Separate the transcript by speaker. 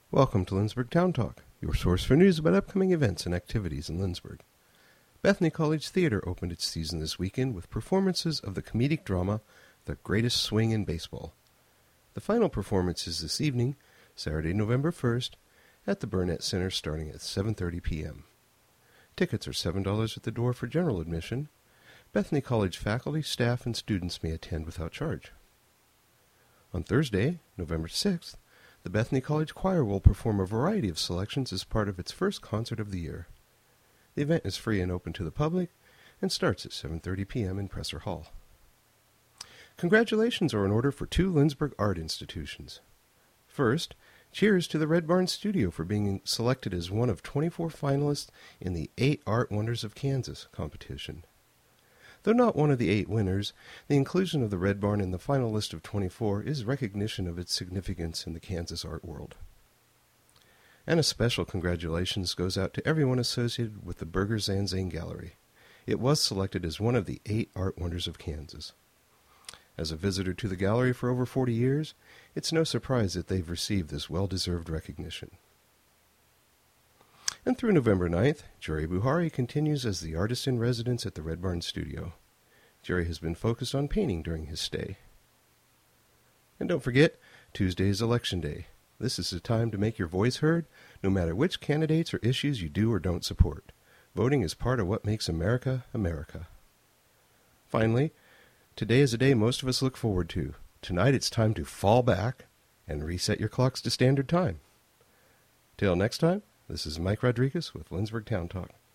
Speaker 1: Welcome to Lindsborg Town Talk, your source for news about upcoming events and activities in Lindsborg. Bethany College Theater opened its season this weekend with performances of the comedic drama The Greatest Swing in Baseball. The final performance is this evening, Saturday, November 1st, at the Burnett Center starting at 7:30 p.m. Tickets are $7 at the door for general admission. Bethany College faculty, staff, and students may attend without charge. On Thursday, November 6th, the Bethany College Choir will perform a variety of selections as part of its first concert of the year. The event is free and open to the public and starts at 7:30 p.m. in Presser Hall. Congratulations are in order for two Lindsborg art institutions. First, cheers to the Red Barn Studio for being selected as one of 24 finalists in the 8 Art Wonders of Kansas competition. Though not one of the 8 winners, the inclusion of the Red Barn in the final list of 24 is recognition of its significance in the Kansas art world. And a special congratulations goes out to everyone associated with the Berger Zanzane Gallery. It was selected as one of the 8 Art Wonders of Kansas. As a visitor to the gallery for over 40 years, it's no surprise that they've received this well-deserved recognition. And through November 9th, Jerry Buhari continues as the artist-in-residence at the Red Barn Studio. Jerry has been focused on painting during his stay. And don't forget, Tuesday is Election Day. This is the time to make your voice heard, no matter which candidates or issues you do or don't support. Voting is part of what makes America, America. Finally, today is a day most of us look forward to. Tonight it's time to fall back and reset your clocks to standard time. Till next time, this is Mike Rodriguez with Lindsborg Town Talk.